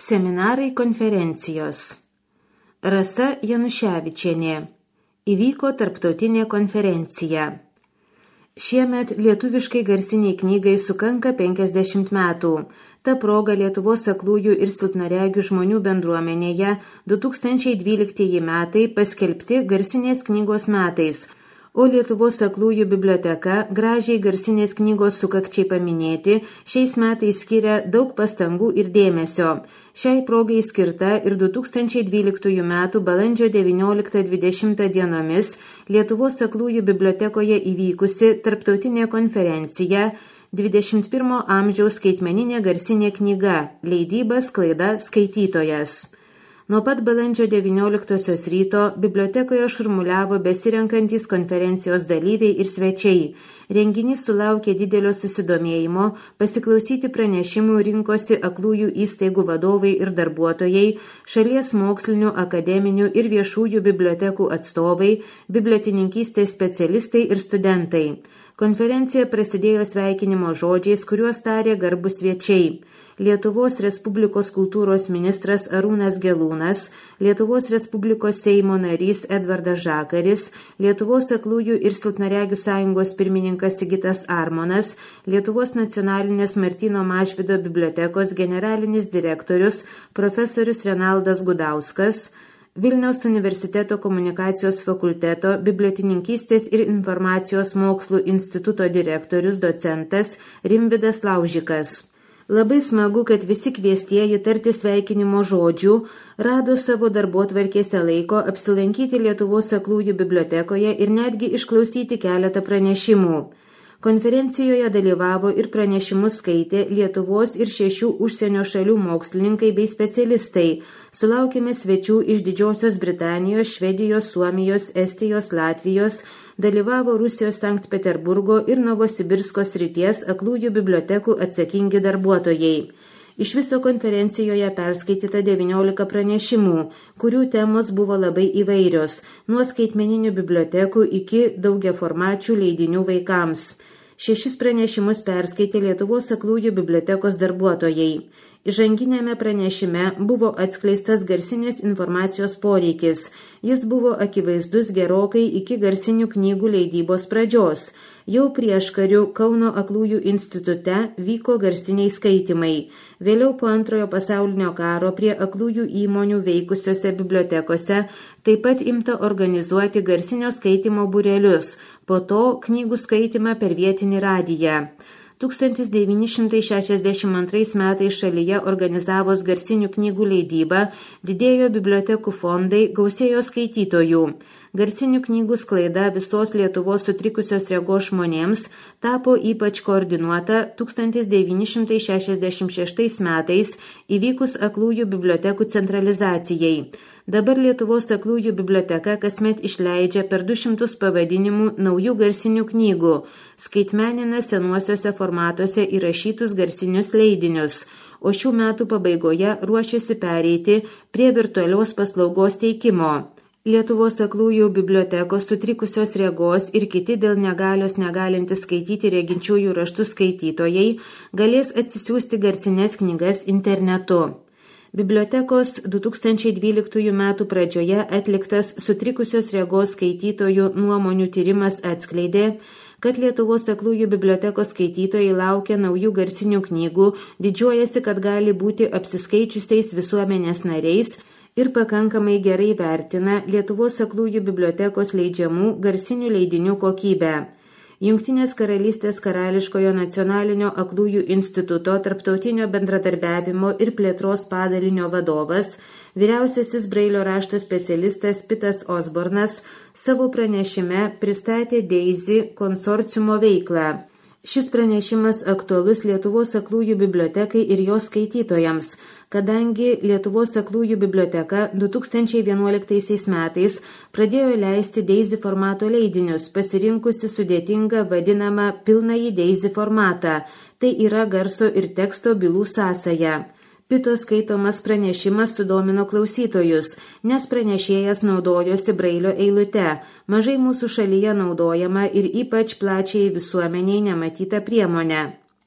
Seminarai konferencijos. Rasa Januševičienė. Įvyko tarptautinė konferencija. Šiemet lietuviškai garsiniai knygai sukanka 50 metų. Ta proga Lietuvos aklųjų ir silpnaregių žmonių bendruomenėje 2012 metai paskelbti garsinės knygos metais, o Lietuvos aklųjų biblioteka gražiai garsinės knygos sukakčiai paminėti šiais metais skiria daug pastangų ir dėmesio. Šiai progai skirta ir 2012 metų balandžio 19-20 dienomis Lietuvos aklųjų bibliotekoje įvykusi tarptautinė konferencija 21 amžiaus skaitmeninė garsinė knyga – leidyba, sklaida, skaitytojas. Nuo pat balandžio 19 ryto bibliotekoje šurmuliavo besirenkantys konferencijos dalyviai ir svečiai. Renginys sulaukė didelio susidomėjimo, pasiklausyti pranešimų rinkosi aklųjų įstaigų vadovai ir darbuotojai, šalies mokslinių, akademinių ir viešųjų bibliotekų atstovai, bibliotininkystės specialistai ir studentai. Konferencija prasidėjo sveikinimo žodžiais, kuriuos tarė garbūs svečiai. Lietuvos Respublikos kultūros ministras Arūnas Gelūnas, Lietuvos Respublikos Seimo narys Edvardas Žakaris, Lietuvos aklųjų ir silpnaregių sąjungos pirmininkas Sigitas Armonas, Lietuvos nacionalinės Martyno Mažvydo bibliotekos generalinis direktorius profesorius Renaldas Gudauskas, Vilniaus universiteto komunikacijos fakulteto bibliotininkystės ir informacijos mokslų instituto direktorius docentas Rimvydas Laužikas. Labai smagu, kad visi kviestieji tarti sveikinimo žodžių rado savo darbotvarkėse laiko apsilankyti Lietuvos aklųjų bibliotekoje ir netgi išklausyti keletą pranešimų. Konferencijoje dalyvavo ir pranešimus skaitė Lietuvos ir 6 užsienio šalių mokslininkai bei specialistai. Sulaukėme svečių iš Didžiosios Britanijos, Švedijos, Suomijos, Estijos, Latvijos, dalyvavo Rusijos Sankt Peterburgo ir Novosibirsko srities aklųjų bibliotekų atsakingi darbuotojai. Iš viso konferencijoje perskaityta 19 pranešimų, kurių temos buvo labai įvairios, nuo skaitmeninių bibliotekų iki daugiaformačių leidinių vaikams. 6 pranešimus perskaitė Lietuvos aklųjų bibliotekos darbuotojai. Įžanginėme pranešime buvo atskleistas garsinės informacijos poreikis. Jis buvo akivaizdus gerokai iki garsinių knygų leidybos pradžios. Jau prieškariu Kauno aklųjų institute vyko garsiniai skaitymai. Vėliau po Antrojo pasaulinio karo prie aklųjų įmonių veikusiose bibliotekose taip pat imta organizuoti garsinio skaitymo būrelius, po to knygų skaitymą per vietinį radiją. 1962 metais šalyje organizavus garsinių knygų leidybą, didėjo bibliotekų fondai, gausėjo skaitytojų. Garsinių knygų sklaida visos Lietuvos sutrikusios regos žmonėms tapo ypač koordinuota 1966 metais įvykus aklųjų bibliotekų centralizacijai. Dabar Lietuvos aklųjų biblioteka kasmet išleidžia per 200 pavadinimų naujų garsinių knygų, skaitmenina senuosiuose formatuose įrašytus garsinius leidinius, o šių metų pabaigoje ruošiasi pereiti prie virtualios paslaugos teikimo. Lietuvos aklųjų bibliotekos sutrikusios regos ir kiti dėl negalios negalintys skaityti reginčiųjų raštų skaitytojai galės atsisiųsti garsines knygas internetu. Bibliotekos 2012 metų pradžioje atliktas sutrikusios regos skaitytojų nuomonių tyrimas atskleidė, kad Lietuvos aklųjų bibliotekos skaitytojai laukia naujų garsinių knygų, didžiuojasi, kad gali būti apsiskaičiusiais visuomenės nariais ir pakankamai gerai vertina Lietuvos aklųjų bibliotekos leidžiamų garsinių leidinių kokybę. Jungtinės karalystės Karališkojo nacionalinio aklųjų instituto tarptautinio bendradarbiavimo ir plėtros padalinio vadovas, vyriausiasis Brailio rašto specialistas Pitas Osbornas savo pranešime pristatė Daisy konsorciumo veiklą. Šis pranešimas aktualus Lietuvos aklųjų bibliotekai ir jos skaitytojams, kadangi Lietuvos aklųjų biblioteka 2011 metais pradėjo leisti Daisy formato leidinius, pasirinkusi sudėtingą vadinamą pilnąjį Daisy formatą, tai yra garso ir teksto bylų sąsaja. Pito skaitomas pranešimas sudomino klausytojus, nes pranešėjas naudojosi Brailio eilute, mažai mūsų šalyje naudojama ir ypač plačiai visuomeniai nematyta priemonė.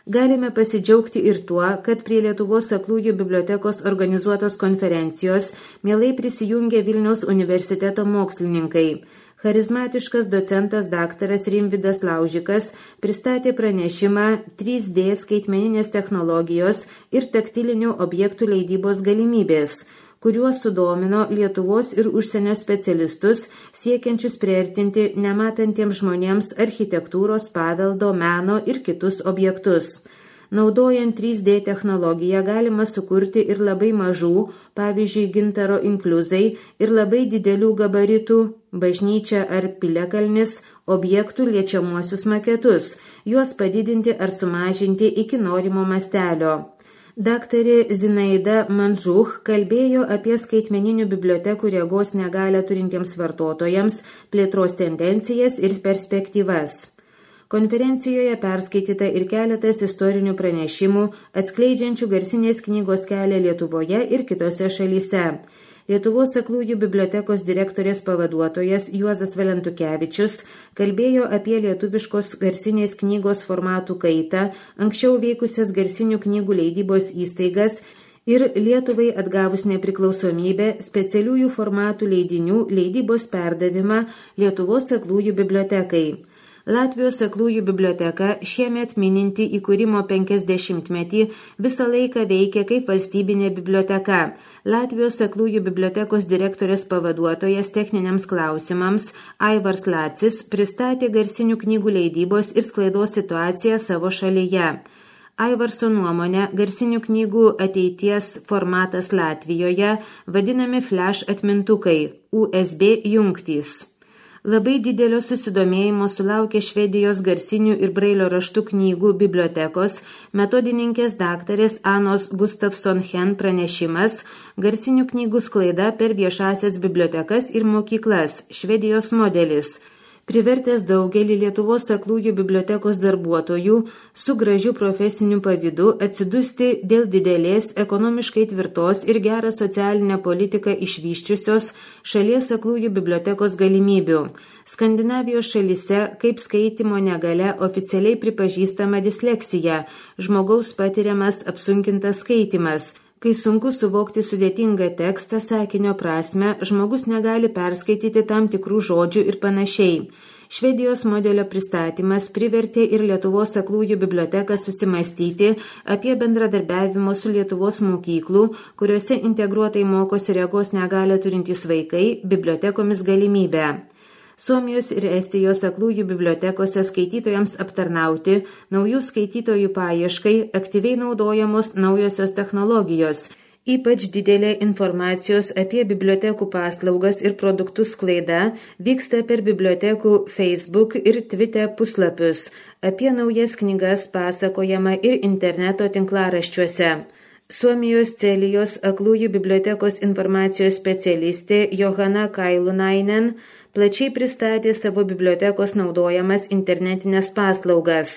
Galime pasidžiaugti ir tuo, kad prie Lietuvos aklųjų bibliotekos organizuotos konferencijos mielai prisijungė Vilniaus universiteto mokslininkai. Charizmatiškas docentas daktaras Rimvydas Laužikas pristatė pranešimą 3D skaitmeninės technologijos ir taktilinių objektų leidybos galimybės, kuriuos sudomino Lietuvos ir užsienio specialistus siekiančius priartinti nematantiems žmonėms architektūros, paveldo, meno ir kitus objektus. Naudojant 3D technologiją galima sukurti ir labai mažų, pavyzdžiui, gintaro inkliuzai ir labai didelių gabaritų, bažnyčia ar piliakalnis, objektų liečiamuosius maketus, juos padidinti ar sumažinti iki norimo mastelio. Daktarė Zinaida Manžuch kalbėjo apie skaitmeninių bibliotekų regos negalią turintiems vartotojams, plėtros tendencijas ir perspektyvas. Konferencijoje perskaityta ir keletas istorinių pranešimų, atskleidžiančių garsinės knygos kelią Lietuvoje ir kitose šalyse. Lietuvos aklųjų bibliotekos direktorės pavaduotojas Juozas Valentukevičius kalbėjo apie lietuviškos garsinės knygos formatų kaitą, anksčiau veikusias garsinių knygų leidybos įstaigas ir Lietuvai atgavus nepriklausomybę specialiųjų formatų leidinių leidybos perdavimą Lietuvos aklųjų bibliotekai. Latvijos aklųjų biblioteka šiemet mininti įkūrimo 50-metį visą laiką veikia kaip valstybinė biblioteka. Latvijos aklųjų bibliotekos direktorės pavaduotojas techniniams klausimams Aivars Lacis pristatė garsinių knygų leidybos ir sklaidos situaciją savo šalyje. Aivarso nuomonė, garsinių knygų ateities formatas Latvijoje vadinami flash atmintukai, USB jungtys. Labai didelio susidomėjimo sulaukė Švedijos garsinių ir brailio raštų knygų bibliotekos metodininkės daktarės Anos Gustafson-Hen pranešimas garsinių knygų sklaida per viešasias bibliotekas ir mokyklas, Švedijos modelis, privertęs daugelį Lietuvos aklųjų bibliotekos darbuotojų su gražiu profesiniu pavydu atsidusti dėl didelės, ekonomiškai tvirtos ir gerą socialinę politiką išvyščiusios šalies aklųjų bibliotekos galimybių. Skandinavijos šalyse kaip skaitymo negalia oficialiai pripažįstama disleksija, žmogaus patiriamas apsunkintas skaitymas. Kai sunku suvokti sudėtingą tekstą, sakinio prasmę, žmogus negali perskaityti tam tikrų žodžių ir panašiai. Švedijos modelio pristatymas privertė ir Lietuvos aklųjų biblioteką susimastyti apie bendradarbiavimo su Lietuvos mokyklų, kuriuose integruotai mokosi regos negalią turintys vaikai, bibliotekomis galimybę. Suomijos ir Estijos aklųjų bibliotekose skaitytojams aptarnauti, naujų skaitytojų paieškai aktyviai naudojamos naujosios technologijos. Ypač didelė informacijos apie bibliotekų paslaugas ir produktus sklaida vyksta per bibliotekų Facebook ir Twitter puslapius. Apie naujas knygas pasakojama ir interneto tinklaraščiuose. Suomijos Celijos aklųjų bibliotekos informacijos specialistė Johanna Kailunainen plačiai pristatė savo bibliotekos naudojamas internetinės paslaugas.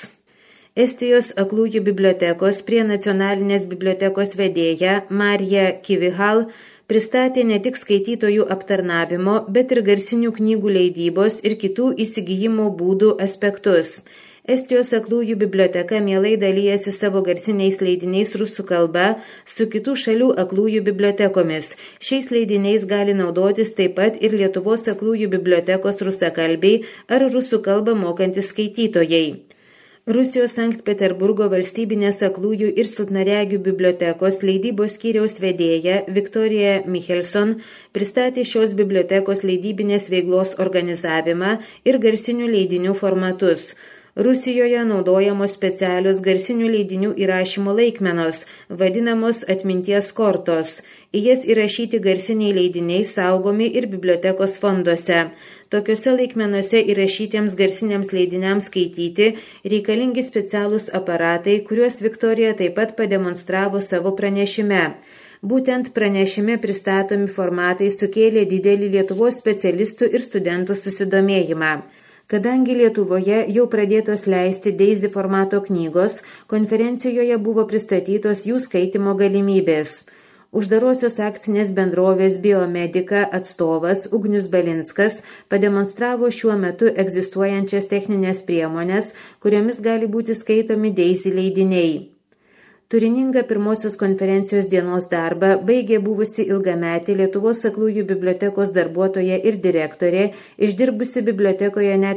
Estijos aklųjų bibliotekos prie nacionalinės bibliotekos vedėja Marija Kivihal pristatė ne tik skaitytojų aptarnavimo, bet ir garsinių knygų leidybos ir kitų įsigijimo būdų aspektus. Estijos aklųjų biblioteka mielai dalyjasi savo garsiniais leidiniais rusų kalba su kitų šalių aklųjų bibliotekomis. Šiais leidiniais gali naudotis taip pat ir Lietuvos aklųjų bibliotekos rusakalbiai ar rusų kalbą mokantys skaitytojai. Rusijos Sankt Peterburgo valstybinės aklųjų ir silpnaregių bibliotekos leidybos skyriaus vedėja Viktorija Michelson pristatė šios bibliotekos leidybinės veiklos organizavimą ir garsinių leidinių formatus. Rusijoje naudojamos specialios garsinių leidinių įrašymo laikmenos, vadinamos atminties kortos. Į jas įrašyti garsiniai leidiniai saugomi ir bibliotekos fonduose. Tokiuose laikmenuose įrašytiems garsiniams leidiniams skaityti reikalingi specialūs aparatai, kuriuos Viktorija taip pat pademonstravo savo pranešime. Būtent pranešime pristatomi formatai sukėlė didelį Lietuvos specialistų ir studentų susidomėjimą. Kadangi Lietuvoje jau pradėtos leisti Daisy formato knygos, konferencijoje buvo pristatytos jų skaitymo galimybės. Uždarosios akcinės bendrovės Biomedika atstovas Ugnius Balinskas pademonstravo šiuo metu egzistuojančias techninės priemonės, kuriomis gali būti skaitomi Daisy leidiniai. Turiningą pirmosios konferencijos dienos darbą baigė buvusi ilgametė Lietuvos aklųjų bibliotekos darbuotoja ir direktorė, išdirbusi bibliotekoje net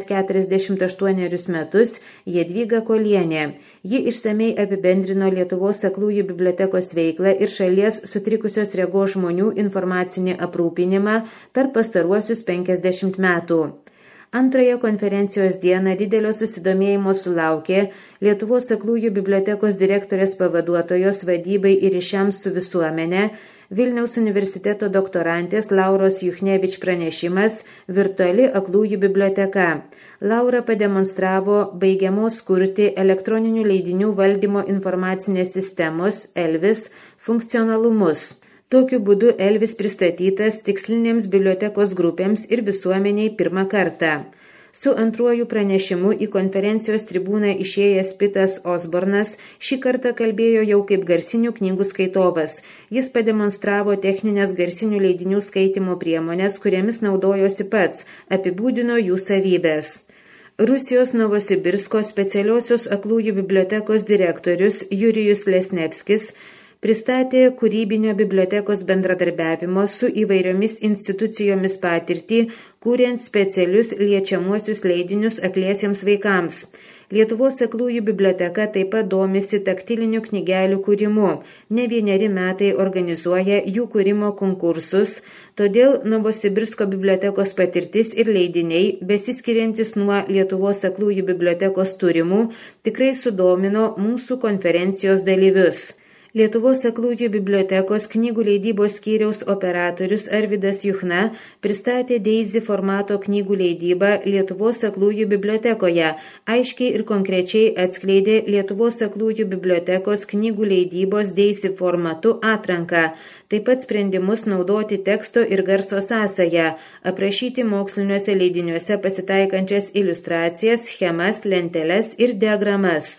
48 metus, Jadvyga Kolienė. Ji išsamei apibendrino Lietuvos aklųjų bibliotekos veiklą ir šalies sutrikusios regos žmonių informacinį aprūpinimą per pastaruosius 50 metų. Antrąją konferencijos dieną didelio susidomėjimo sulaukė Lietuvos aklųjų bibliotekos direktorės pavaduotojos vadybai ir ryšiams su visuomenė Vilniaus universiteto doktorantės Lauros Juchnevič pranešimas Virtuali aklųjų biblioteka. Laura pademonstravo baigiamos kurti elektroninių leidinių valdymo informacinės sistemos ELVIS funkcionalumus. Tokiu būdu ELVIS pristatytas tikslinėms bibliotekos grupėms ir visuomeniai pirmą kartą. Su antruoju pranešimu į konferencijos tribūną išėjęs Pitas Osbornas šį kartą kalbėjo jau kaip garsinių knygų skaitovas. Jis pademonstravo techninės garsinių leidinių skaitymo priemonės, kuriamis naudojosi pats, apibūdino jų savybės. Rusijos Novosibirsko specialiosios aklųjų bibliotekos direktorius Jurijus Lesnevskis pristatė kūrybinio bibliotekos bendradarbiavimo su įvairiomis institucijomis patirtį, kuriant specialius liečiamuosius leidinius akliesiems vaikams. Lietuvos aklųjų biblioteka taip pat domisi taktilinių knygelių kūrimu. Ne 1 metai organizuoja jų kūrimo konkursus, todėl Novosibirsko bibliotekos patirtis ir leidiniai, besiskiriantis nuo Lietuvos aklųjų bibliotekos turimų, tikrai sudomino mūsų konferencijos dalyvius. Lietuvos aklųjų bibliotekos knygų leidybos skyriaus operatorius Arvydas Juchna pristatė Daisy formato knygų leidybą Lietuvos aklųjų bibliotekoje, aiškiai ir konkrečiai atskleidė Lietuvos aklųjų bibliotekos knygų leidybos Daisy formatu atranką, taip pat sprendimus naudoti teksto ir garso sąsają, aprašyti moksliniuose leidiniuose pasitaikančias iliustracijas, schemas, lenteles ir diagramas.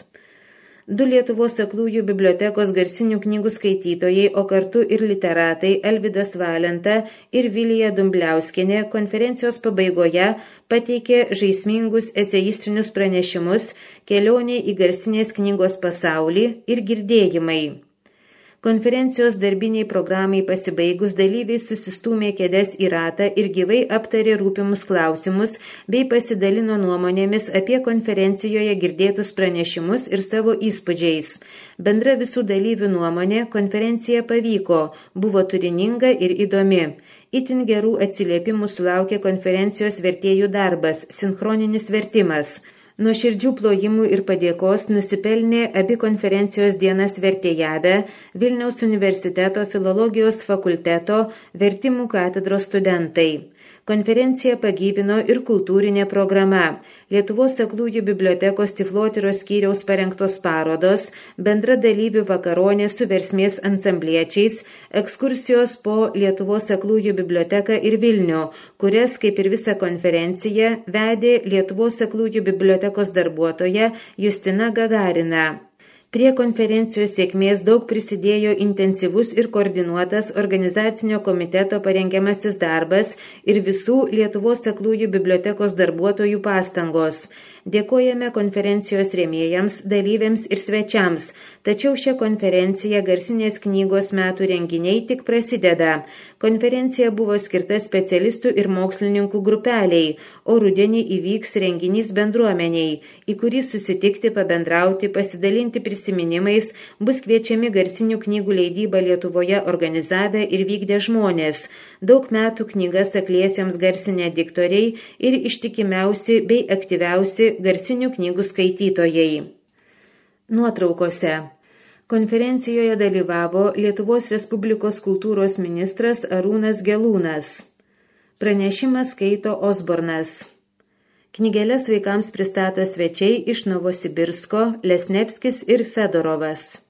2 Lietuvos aklųjų bibliotekos garsinių knygų skaitytojai, o kartu ir literatai Alvydas Valenta ir Vilija Dumbliauskienė konferencijos pabaigoje pateikė žaismingus eseistinius pranešimus Kelionė į garsinės knygos pasaulį ir Girdėjimai. Konferencijos darbiniai programai pasibaigus dalyviai susistūmė kėdes į ratą ir gyvai aptarė rūpimus klausimus bei pasidalino nuomonėmis apie konferencijoje girdėtus pranešimus ir savo įspūdžiais. Bendra visų dalyvių nuomonė, konferencija pavyko, buvo turininga ir įdomi. Itin gerų atsiliepimų sulaukė konferencijos vertėjų darbas, sinchroninis vertimas. Nuoširdžių plojimų ir padėkos nusipelnė abi konferencijos dienas vertėjavę Vilniaus universiteto filologijos fakulteto vertimų katedros studentai. Konferenciją pagyvino ir kultūrinė programa. Lietuvos aklųjų bibliotekos Tiflotyros skyriaus parengtos parodos, bendra dalyvių vakaronė su versmės ansambliečiais, ekskursijos po Lietuvos aklųjų biblioteką ir Vilnių, kurias, kaip ir visą konferenciją, vedė Lietuvos aklųjų bibliotekos darbuotoja Justina Gagarina. Prie konferencijos sėkmės daug prisidėjo intensyvus ir koordinuotas organizacinio komiteto parengiamasis darbas ir visų Lietuvos aklųjų bibliotekos darbuotojų pastangos. Dėkojame konferencijos rėmėjams, dalyviams ir svečiams, tačiau šią konferenciją garsinės knygos metų renginiai tik prasideda. Konferencija buvo skirta specialistų ir mokslininkų grupeliai, o rudenį įvyks renginys bendruomeniai, į kurį susitikti, pabendrauti, pasidalinti prisiminimais bus kviečiami garsinių knygų leidybą Lietuvoje organizavę ir vykdę žmonės. Daug metų knygas akliesiems garsinę diktoriai ir ištikimiausi bei aktyviausi garsinių knygų skaitytojai. Nuotraukose. Konferencijoje dalyvavo Lietuvos Respublikos kultūros ministras Arūnas Gelūnas. Pranešimą skaito Osbornas. Knygeles vaikams pristato svečiai iš Novosibirsko, Lesnevskis ir Fedorovas.